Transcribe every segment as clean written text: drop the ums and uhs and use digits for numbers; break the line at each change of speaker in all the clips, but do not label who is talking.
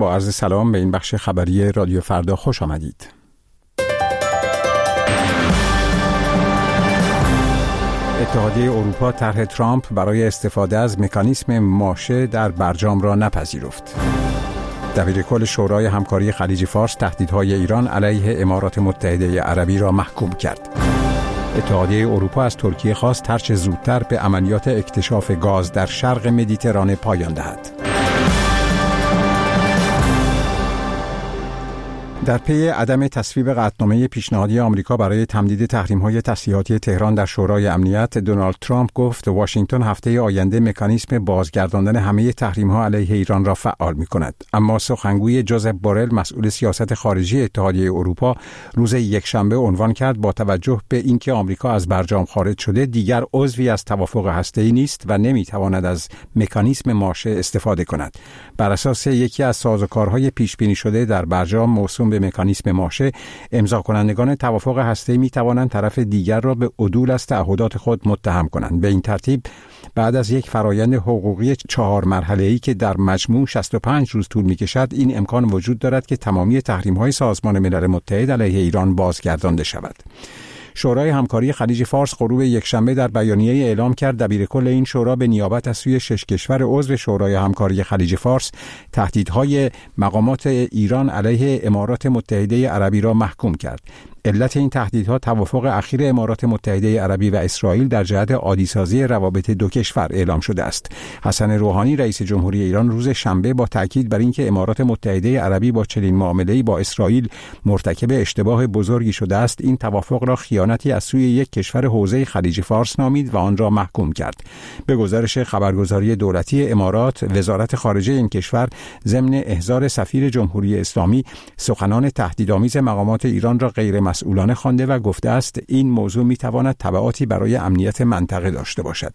با عرض سلام به این بخش خبری رادیو فردا خوش آمدید. اتحادیه اروپا طرح ترامپ برای استفاده از مکانیسم ماشه در برجام را نپذیرفت. دبیرکل شورای همکاری خلیج فارس تهدیدهای ایران علیه امارات متحده عربی را محکوم کرد. اتحادیه اروپا از ترکیه خواست هرچه زودتر به عملیات اکتشاف گاز در شرق مدیترانه پایان دهد. در پی عدم تصویب قطعنامه پیشنهادی آمریکا برای تمدید تحریم‌های تسلیحاتی تهران در شورای امنیت، دونالد ترامپ گفت واشنگتن هفته آینده مکانیسم بازگرداندن همه تحریم‌ها علیه ایران را فعال می‌کند. اما سخنگوی جوزف بورل، مسئول سیاست خارجی اتحادیه اروپا، روز یکشنبه عنوان کرد با توجه به اینکه آمریکا از برجام خارج شده، دیگر عضوی از توافق هسته‌ای نیست و نمی‌تواند از مکانیسم ماشه استفاده کند. بر اساس یکی از سازوکارهای پیش‌بینی شده در برجام موسوم به مکانیسم ماشه، امضا کنندگان توافق هسته‌ای می توانند طرف دیگر را به عدول از تعهدات خود متهم کنند. به این ترتیب بعد از یک فرایند حقوقی 4 مرحله‌ای که در مجموع 65 روز طول می‌کشد، این امکان وجود دارد که تمامی تحریم‌های سازمان ملل متحد علیه ایران بازگردانده شود. شورای همکاری خلیج فارس غروب یکشنبه در بیانیه اعلام کرد دبیرکل این شورا به نیابت از سوی 6 کشور عضو شورای همکاری خلیج فارس تهدیدهای مقامات ایران علیه امارات متحده عربی را محکوم کرد. علت این تهدیدها توافق اخیر امارات متحده عربی و اسرائیل در جهت عادی‌سازی روابط دو کشور اعلام شده است. حسن روحانی رئیس جمهوری ایران روز شنبه با تاکید بر اینکه امارات متحده عربی با چنین معامله‌ای با اسرائیل مرتکب اشتباه بزرگی شده است، این توافق را خیانتی از سوی یک کشور حوزه خلیج فارس نامید و آن را محکوم کرد. به گزارش خبرگزاری دولتی امارات، وزارت خارجه این کشور ضمن احضار سفیر جمهوری اسلامی سخنان تهدیدآمیز مقامات ایران را غیر مسئولانه خوانده و گفته است این موضوع میتواند تبعاتی برای امنیت منطقه داشته باشد.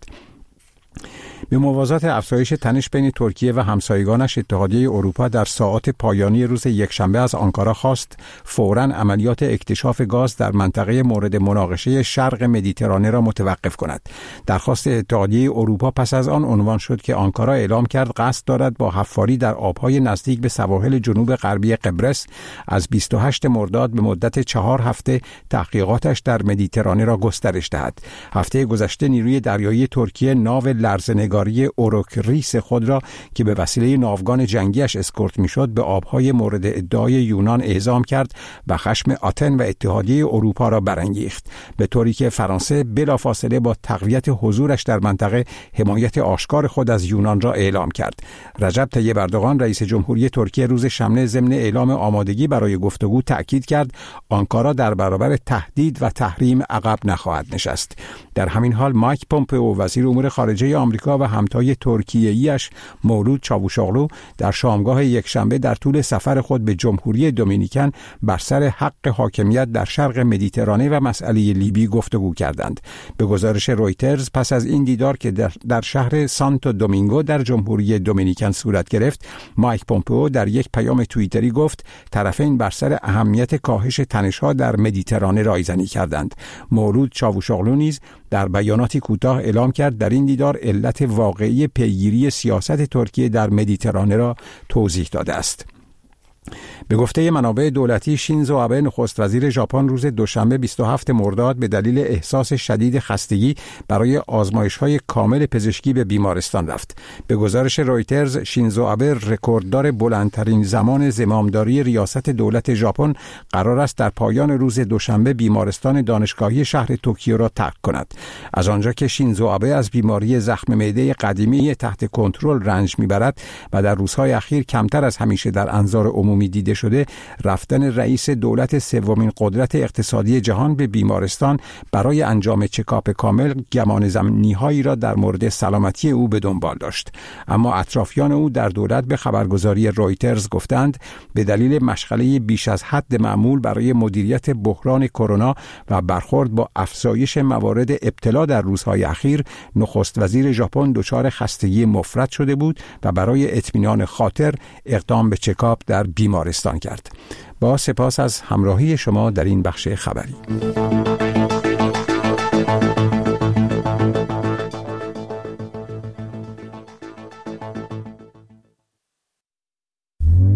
به موازات افزایش تنش بین ترکیه و همسایگانش، اتحادیه اروپا در ساعات پایانی روز یکشنبه از آنکارا خواست فوراً عملیات اکتشاف گاز در منطقه مورد مناقشه شرق مدیترانه را متوقف کند. درخواست اتحادیه اروپا پس از آن عنوان شد که آنکارا اعلام کرد قصد دارد با حفاری در آبهای نزدیک به سواحل جنوب غربی قبرس از 28 مرداد به مدت 4 هفته تحقیقاتش در مدیترانه را گسترش دهد. هفته گذشته نیروی دریایی ترکیه ناو لرزه‌نگاری اوروکریس خود را که به وسیله ناوگان جنگیش اسکورت میشد به آبهای مورد ادعای یونان اعزام کرد و خشم آتن و اتحادیه اروپا را برانگیخت، به طوری که فرانسه بلافاصله با تقویت حضورش در منطقه حمایت آشکار خود از یونان را اعلام کرد. رجب طیب اردوغان رئیس جمهوری ترکیه روز شنبه ضمن اعلام آمادگی برای گفتگو تأکید کرد آنکارا در برابر تهدید و تحریم عقب نخواهد نشست. در همین حال مایک پومپئو وزیر امور خارجه آمریکا و همتای ترکیه‌ایش مولود چاوشاغلو در شامگاه یکشنبه در طول سفر خود به جمهوری دومینیکن بر سر حق حاکمیت در شرق مدیترانه و مسئله لیبی گفتگو کردند. به گزارش رویترز پس از این دیدار که در شهر سانتو دومینگو در جمهوری دومینیکن صورت گرفت، مایک پومپئو در یک پیام توییتری گفت طرفین بر سر اهمیت کاهش تنش‌ها در مدیترانه رایزنی کردند. مولود چاوشاغلو نیز در بیاناتی کوتاه اعلام کرد در این دیدار علت واقعی پیگیری سیاست ترکیه در مدیترانه را توضیح داده است. به گفته منابع دولتی، شینزو آبه نخست وزیر ژاپن روز دوشنبه 27 مرداد به دلیل احساس شدید خستگی برای آزمایش‌های کامل پزشکی به بیمارستان رفت. به گزارش رویترز، شینزو آبه رکورددار بلندترین زمان زمامداری ریاست دولت ژاپن قرار است در پایان روز دوشنبه بیمارستان دانشگاهی شهر توکیو را ترک کند. از آنجا که شینزو آبه از بیماری زخم معده قدیمی تحت کنترل رنج می‌برد و در روزهای اخیر کمتر از همیشه در انظار عمومی دیده شده، رفتن رئیس دولت سومین قدرت اقتصادی جهان به بیمارستان برای انجام چکاپ کامل گمان زمینی‌هایی را در مورد سلامتی او به دنبال داشت. اما اطرافیان او در دولت به خبرگزاری رویترز گفتند به دلیل مشغله بیش از حد معمول برای مدیریت بحران کرونا و برخورد با افزایش موارد ابتلا در روزهای اخیر، نخست وزیر ژاپن دچار خستگی مفرط شده بود و برای اطمینان خاطر اقدام به چکاپ در بیمارستان کرد. با سپاس از همراهی شما در این بخش خبری.